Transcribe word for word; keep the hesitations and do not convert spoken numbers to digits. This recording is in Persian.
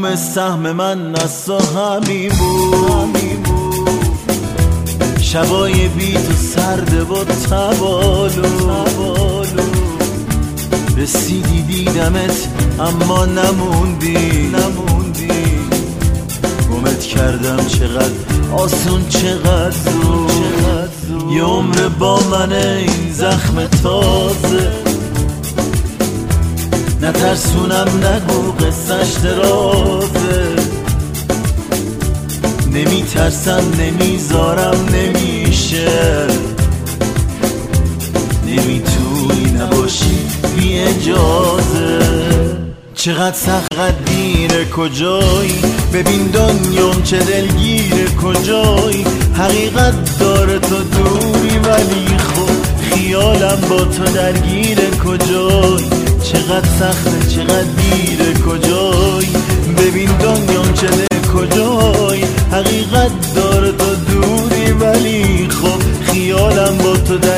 تموم سهم من از تو همین بود. شبای بی تو سرده و تبالو رسیدی دیدمت اما نموندی نموندی گمت کردم چقدر آسون چقدر زود یه عمر با منه این زخم تازه نترسونم نگو قصه‌اش درازه نمیترسم نمیذارم نمیشه نمیتونی نباشی بی اجازه چقدر سخت دیره کجایی ببین دنیام چه دلگیره کجایی حقیقت داره تو دوری ولی خب خیالم با تو درگیره کجایی چقدر سخته چقدر دیره کجایی ببین دنیام چه دل کجایی حقیقت داره تو دوری ولی خب خیالم با تو درگیره